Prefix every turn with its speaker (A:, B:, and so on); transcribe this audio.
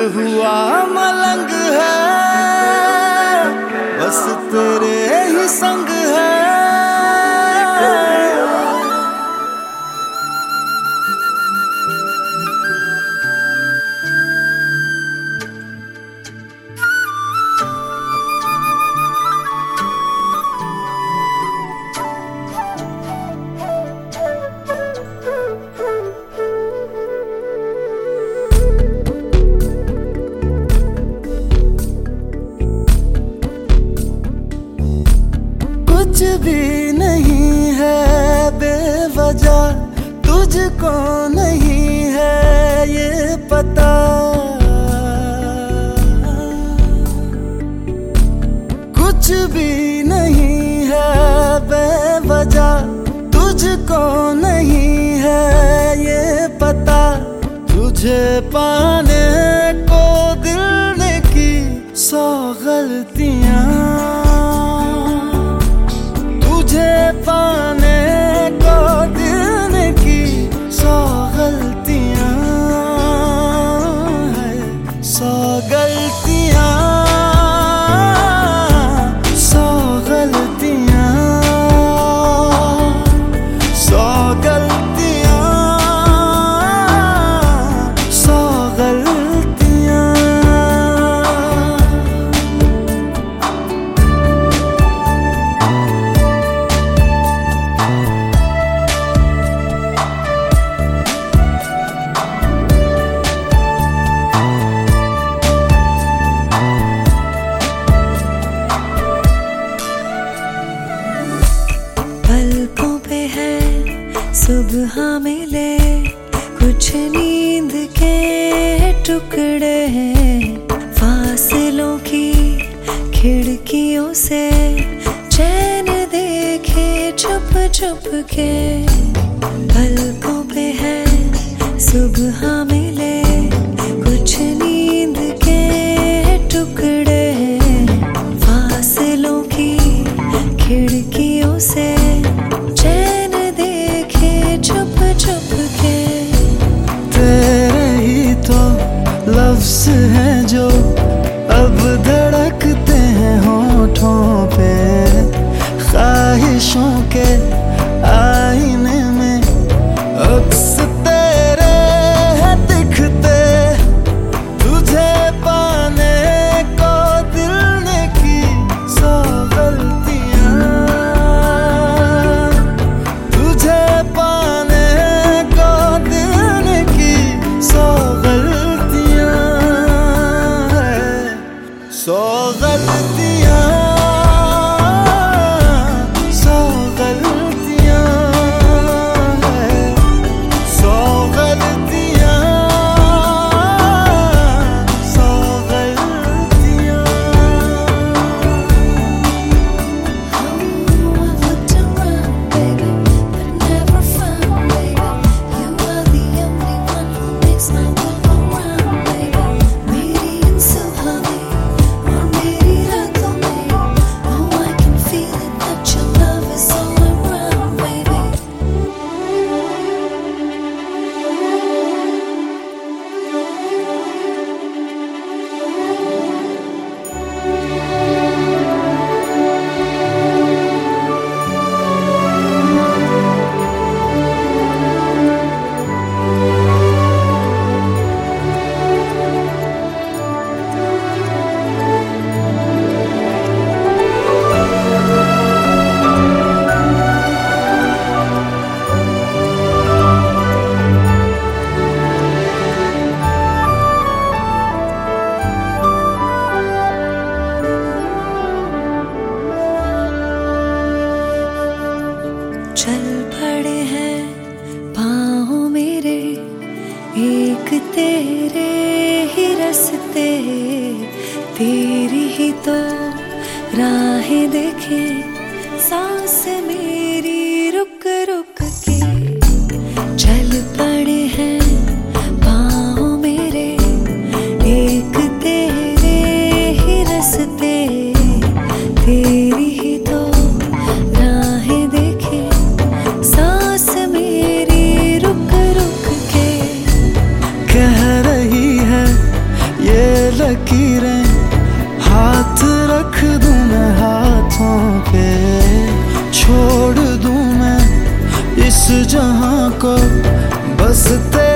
A: हुआ मलंग है, बस तेरे ही संग है। कुछ भी नहीं है बेवजह, तुझको नहीं है ये पता। कुछ भी नहीं है बेवजह, तुझको नहीं है ये पता। तुझे पाने को दिल ने की 100 गलतियां, तुझे पाने को दिल ने की 100 गलतियां है। 100 गलतियां, 100 गलतियां, 100 गलतियां, 100 गलतियां।
B: पलकों पे है सुबह मिले, कुछ नींद के टुकड़े हैं। फासलों की खिड़कियों से चैन देखे छुप छुप के। पलकों पे है सुबह मिले, कुछ नींद के टुकड़े हैं। फासलों की खिड़कियों से चैन देखे छुप छुप के।
A: तेरे ही तो लफ्ज़ हैं जो अब धड़कते हैं होठों पे। ख्वाहिशों के आईने में अक्स तेरे हैं दिखते। तुझे पाने को दिल ने की 100 गलतियां, तुझे पाने को दिल ने की 100 गलतियां है। 100 गलतियां, 100 गलतियां है। 100 गलतियां, 100 गलतियां।
B: I've looked around, baby, but never found, baby. You are the only one who makes my world go round, baby. मेरी इन सुहानी और मेरी रातों में, oh I can feel it that your love is all around, baby. चल पड़े हैं पाँव मेरे, एक तेरे ही रास्ते। तेरी ही तो राहें देखे सांस मेरी रुक रुक के। चल पड़े हैं पाँव मेरे, एक तेरे ही रास्ते। तेरी ही तो राहें देखे सांस मेरी रुक रुक के।
A: कह रही है ये लकीरें हाथ रख दूं मैं हाथों पे, छोड़ दूं मैं इस जहां को बस तेरे